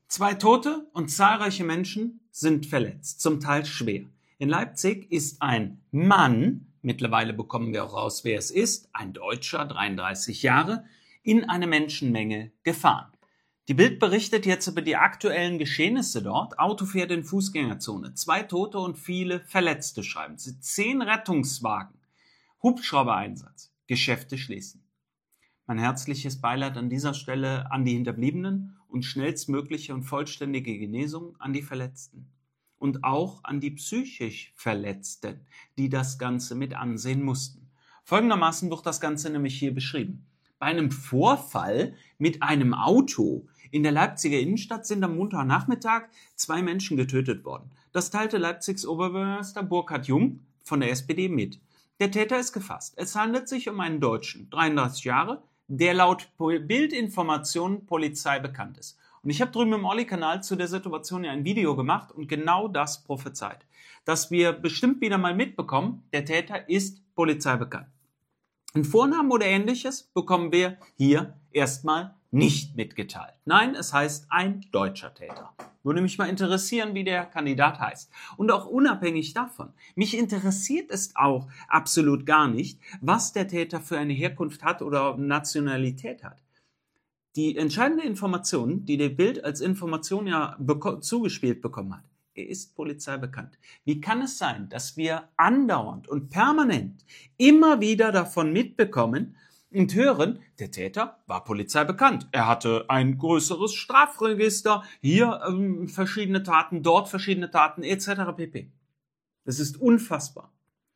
2 Tote und zahlreiche Menschen sind verletzt, zum Teil schwer. In Leipzig ist ein Mann, mittlerweile bekommen wir auch raus, wer es ist, ein Deutscher, 33 Jahre, in eine Menschenmenge gefahren. Die Bild berichtet jetzt über die aktuellen Geschehnisse dort. Auto fährt in Fußgängerzone. 2 Tote und viele Verletzte, schreiben sie. 10 Rettungswagen. Hubschrauber-Einsatz. Geschäfte schließen. Mein herzliches Beileid an dieser Stelle an die Hinterbliebenen und schnellstmögliche und vollständige Genesung an die Verletzten. Und auch an die psychisch Verletzten, die das Ganze mit ansehen mussten. Folgendermaßen wird das Ganze nämlich hier beschrieben. Bei einem Vorfall mit einem Auto in der Leipziger Innenstadt sind am Montagnachmittag 2 Menschen getötet worden. Das teilte Leipzigs Oberbürgermeister Burkhard Jung von der SPD mit. Der Täter ist gefasst. Es handelt sich um einen Deutschen, 33 Jahre, der laut Bildinformationen Polizei bekannt ist. Und ich habe drüben im Olli-Kanal zu der Situation ja ein Video gemacht und genau das prophezeit. Dass wir bestimmt wieder mal mitbekommen, der Täter ist Polizei bekannt. Einen Vornamen oder Ähnliches bekommen wir hier erstmal nicht mitgeteilt. Nein, es heißt ein deutscher Täter. Würde mich mal interessieren, wie der Kandidat heißt. Und auch unabhängig davon, mich interessiert es auch absolut gar nicht, was der Täter für eine Herkunft hat oder Nationalität hat. Die entscheidende Information, die der Bild als Information ja zugespielt bekommen hat, er ist Polizei bekannt. Wie kann es sein, dass wir andauernd und permanent immer wieder davon mitbekommen und hören, der Täter war Polizei bekannt. Er hatte ein größeres Strafregister, hier verschiedene Taten, dort verschiedene Taten etc. pp. Das ist unfassbar.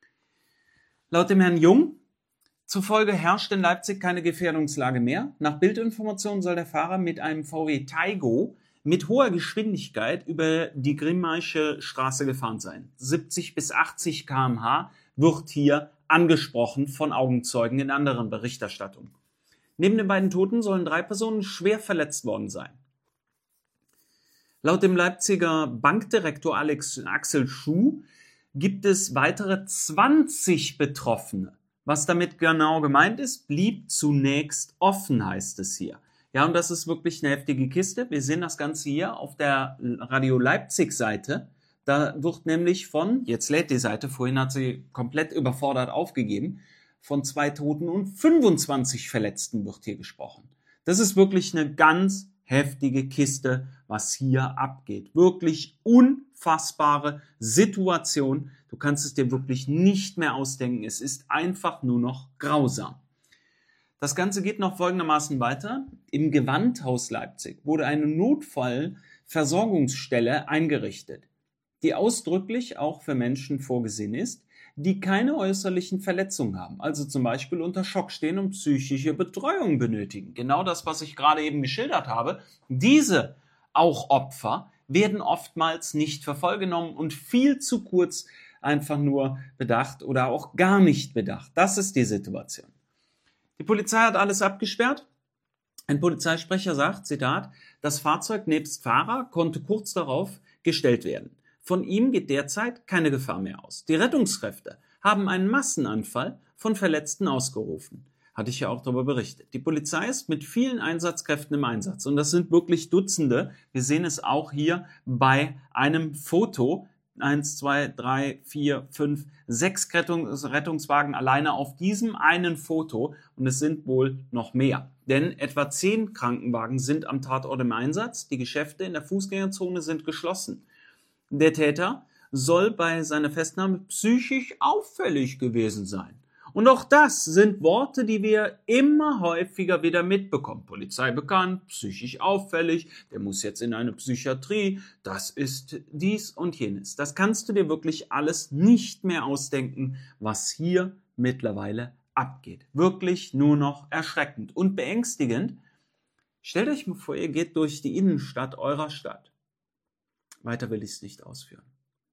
Laut dem Herrn Jung zufolge herrscht in Leipzig keine Gefährdungslage mehr. Nach Bildinformationen soll der Fahrer mit einem VW Taigo mit hoher Geschwindigkeit über die Grimmaische Straße gefahren sein. 70 bis 80 km/h wird hier angesprochen von Augenzeugen in anderen Berichterstattungen. Neben den beiden Toten sollen 3 Personen schwer verletzt worden sein. Laut dem Leipziger Bankdirektor Axel Schuh gibt es weitere 20 Betroffene. Was damit genau gemeint ist, blieb zunächst offen, heißt es hier. Ja, und das ist wirklich eine heftige Kiste. Wir sehen das Ganze hier auf der Radio Leipzig-Seite. Da wird nämlich jetzt lädt die Seite, vorhin hat sie komplett überfordert aufgegeben, von 2 Toten und 25 Verletzten wird hier gesprochen. Das ist wirklich eine ganz heftige Kiste, was hier abgeht. Wirklich unfassbare Situation. Du kannst es dir wirklich nicht mehr ausdenken. Es ist einfach nur noch grausam. Das Ganze geht noch folgendermaßen weiter. Im Gewandhaus Leipzig wurde eine Notfallversorgungsstelle eingerichtet, die ausdrücklich auch für Menschen vorgesehen ist, die keine äußerlichen Verletzungen haben, also zum Beispiel unter Schock stehen und psychische Betreuung benötigen. Genau das, was ich gerade eben geschildert habe. Diese auch Opfer werden oftmals nicht für voll genommen und viel zu kurz einfach nur bedacht oder auch gar nicht bedacht. Das ist die Situation. Die Polizei hat alles abgesperrt. Ein Polizeisprecher sagt, Zitat, das Fahrzeug nebst Fahrer konnte kurz darauf gestellt werden. Von ihm geht derzeit keine Gefahr mehr aus. Die Rettungskräfte haben einen Massenanfall von Verletzten ausgerufen. Hatte ich ja auch darüber berichtet. Die Polizei ist mit vielen Einsatzkräften im Einsatz. Und das sind wirklich Dutzende. Wir sehen es auch hier bei einem Foto. 1, 2, 3, 4, 5, 6 Rettungswagen alleine auf diesem einen Foto. Und es sind wohl noch mehr. Denn etwa 10 Krankenwagen sind am Tatort im Einsatz. Die Geschäfte in der Fußgängerzone sind geschlossen. Der Täter soll bei seiner Festnahme psychisch auffällig gewesen sein. Und auch das sind Worte, die wir immer häufiger wieder mitbekommen. Polizei bekannt, psychisch auffällig, der muss jetzt in eine Psychiatrie, das ist dies und jenes. Das kannst du dir wirklich alles nicht mehr ausdenken, was hier mittlerweile abgeht. Wirklich nur noch erschreckend und beängstigend. Stellt euch mal vor, ihr geht durch die Innenstadt eurer Stadt. Weiter will ich es nicht ausführen.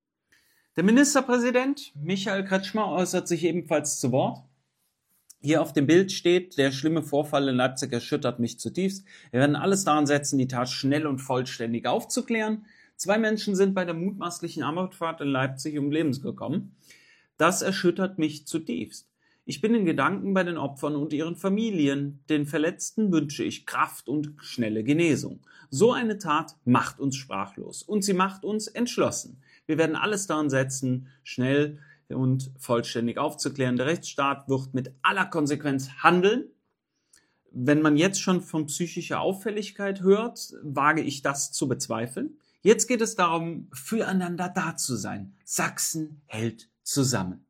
Der Ministerpräsident Michael Kretschmer äußert sich ebenfalls zu Wort. Hier auf dem Bild steht, der schlimme Vorfall in Leipzig erschüttert mich zutiefst. Wir werden alles daran setzen, die Tat schnell und vollständig aufzuklären. 2 Menschen sind bei der mutmaßlichen Amokfahrt in Leipzig ums Leben gekommen. Das erschüttert mich zutiefst. Ich bin in Gedanken bei den Opfern und ihren Familien. Den Verletzten wünsche ich Kraft und schnelle Genesung. So eine Tat macht uns sprachlos und sie macht uns entschlossen. Wir werden alles daran setzen, schnell und vollständig aufzuklären. Der Rechtsstaat wird mit aller Konsequenz handeln. Wenn man jetzt schon von psychischer Auffälligkeit hört, wage ich das zu bezweifeln. Jetzt geht es darum, füreinander da zu sein. Sachsen hält zusammen.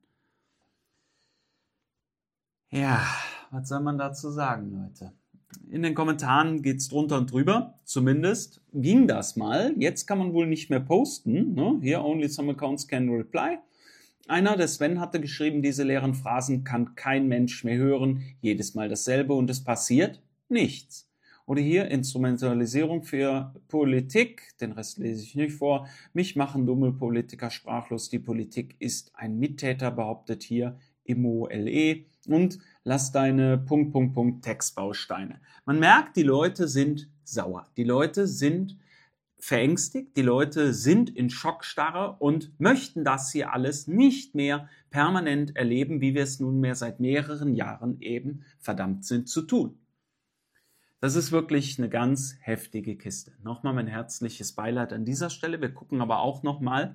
Ja, was soll man dazu sagen, Leute? In den Kommentaren geht's drunter und drüber. Zumindest ging das mal. Jetzt kann man wohl nicht mehr posten. Ne? Here only some accounts can reply. Einer, der Sven, hatte geschrieben, diese leeren Phrasen kann kein Mensch mehr hören. Jedes Mal dasselbe und es passiert nichts. Oder hier Instrumentalisierung für Politik. Den Rest lese ich nicht vor. Mich machen dumme Politiker sprachlos. Die Politik ist ein Mittäter, behauptet hier IMOLE. Und lass deine ... Textbausteine. Man merkt, die Leute sind sauer. Die Leute sind verängstigt, die Leute sind in Schockstarre und möchten das hier alles nicht mehr permanent erleben, wie wir es nunmehr seit mehreren Jahren eben verdammt sind zu tun. Das ist wirklich eine ganz heftige Kiste. Nochmal mein herzliches Beileid an dieser Stelle. Wir gucken aber auch nochmal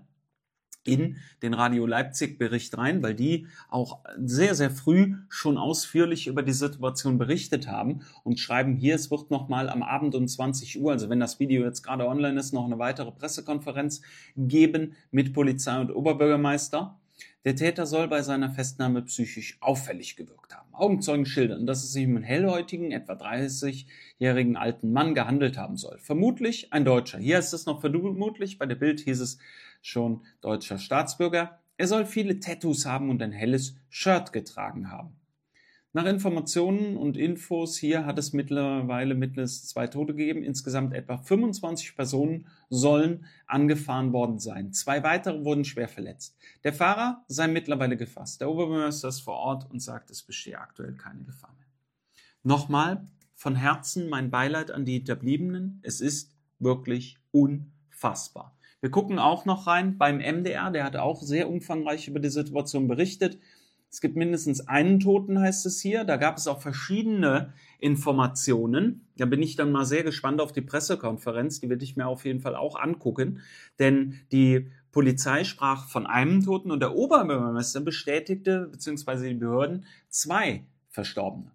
in den Radio Leipzig Bericht rein, weil die auch sehr, sehr früh schon ausführlich über die Situation berichtet haben und schreiben hier, es wird nochmal am Abend um 20 Uhr, also wenn das Video jetzt gerade online ist, noch eine weitere Pressekonferenz geben mit Polizei und Oberbürgermeister. Der Täter soll bei seiner Festnahme psychisch auffällig gewirkt haben. Augenzeugen schildern, dass es sich um einen hellhäutigen, etwa 30-jährigen alten Mann gehandelt haben soll. Vermutlich ein Deutscher. Hier ist es noch vermutlich, bei der Bild hieß es schon deutscher Staatsbürger. Er soll viele Tattoos haben und ein helles Shirt getragen haben. Nach Informationen und Infos hier hat es mittlerweile mindestens 2 Tote gegeben. Insgesamt etwa 25 Personen sollen angefahren worden sein. 2 weitere wurden schwer verletzt. Der Fahrer sei mittlerweile gefasst. Der Oberbürgermeister ist vor Ort und sagt, es bestehe aktuell keine Gefahr mehr. Nochmal von Herzen mein Beileid an die Hinterbliebenen. Es ist wirklich unfassbar. Wir gucken auch noch rein beim MDR, der hat auch sehr umfangreich über die Situation berichtet. Es gibt mindestens einen Toten, heißt es hier. Da gab es auch verschiedene Informationen. Da bin ich dann mal sehr gespannt auf die Pressekonferenz. Die werde ich mir auf jeden Fall auch angucken. Denn die Polizei sprach von einem Toten und der Oberbürgermeister bestätigte, beziehungsweise die Behörden, 2 Verstorbene.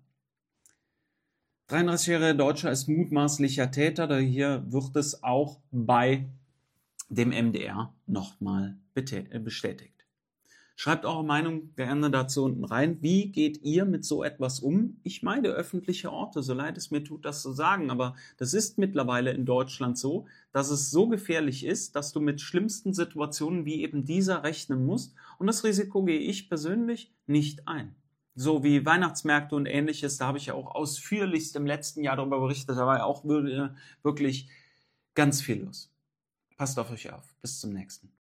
33-jähriger Deutscher ist mutmaßlicher Täter. Hier wird es auch bei dem MDR nochmal bestätigt. Schreibt eure Meinung gerne dazu unten rein. Wie geht ihr mit so etwas um? Ich meide öffentliche Orte, so leid es mir tut, das zu sagen, aber das ist mittlerweile in Deutschland so, dass es so gefährlich ist, dass du mit schlimmsten Situationen wie eben dieser rechnen musst und das Risiko gehe ich persönlich nicht ein. So wie Weihnachtsmärkte und Ähnliches, da habe ich ja auch ausführlichst im letzten Jahr darüber berichtet, da war ja auch wirklich ganz viel los. Passt auf euch auf. Bis zum nächsten.